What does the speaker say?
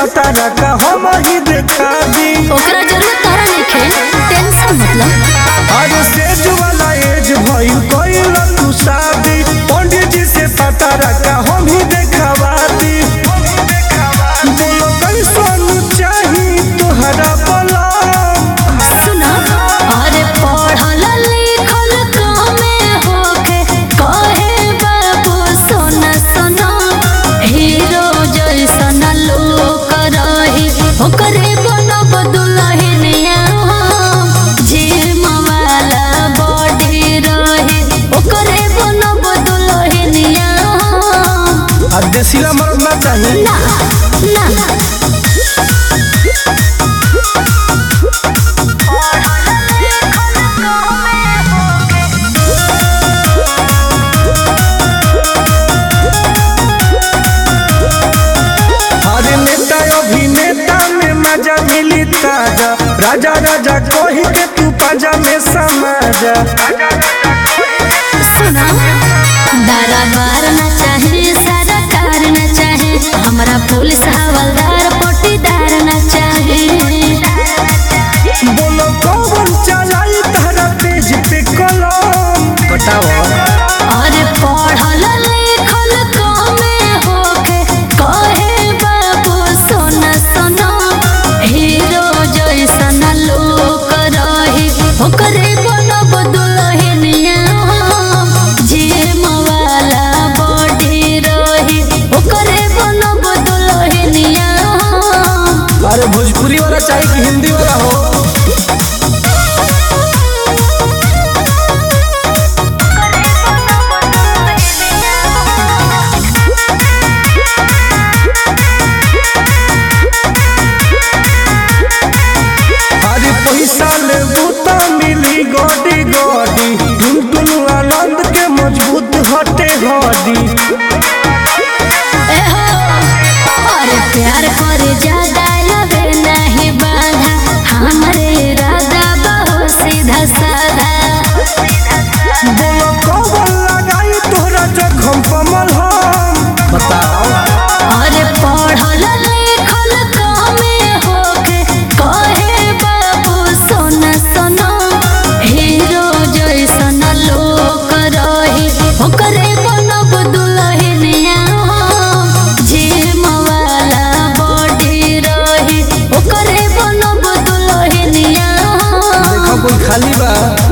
पता का हम ही देखा दी। ओकरा जरूरत तारा नइखे, टेंशन मतलब। अरे सेज वाला एज भइल कइल तू शादी, पंडित जी से पता का हम ही देखवा दी। बोलो कैसन चाही तोहरा बला। सुना, अरे पढ़ल लिखल कमे होके कहे बाबू सोना सोना, हीरो जैसन लोक रही ओकरे बनब दुल्हनिया। जिम वाला बॉडी रही ओकरे बनब दुल्हनिया। अब देसीला मर्द ना चाहिए ना ना ताजा राजा राजा कोही के तू पाजा में समाजा। सुना, दरबार न चाहे सरकार न चाहे, हमरा पुलिस हवलदार पट्टीदार न चाहे। बोलो कौन चलाई तारा पेज पे कलम बताओ। अरे पढ़ल लिखल कमे होके कहे बाबू सोना सोना, हीरो जैसन लोक रही ओकरे बनब दुल्हनिया। जिम वाला बॉडी रही ओकरे बनब दुल्हनिया। अरे भोजपुरी वाला चाहिए कि हिंदी वाला हो। पैसा ले बूता मिली गोडी गोडी, टुन आनंद के मजबूत हटे हड्डी। अरे प्यार करे ज्यादा लगे नहीं बाधा, हमारे इरादा बहुत सीधा साधा। बोलो कौन लगाई तोहरा जखम कमल हम बताओ। अरे पढ़ल लिखल कमे होके कहे बाबू सोना सोना, हीरो जैसन लोक रही ओकरे बनब दुल्हनिया। जिम वाला बॉडी रही ओकरे बनब दुल्हनिया। देखो कोई खाली बा।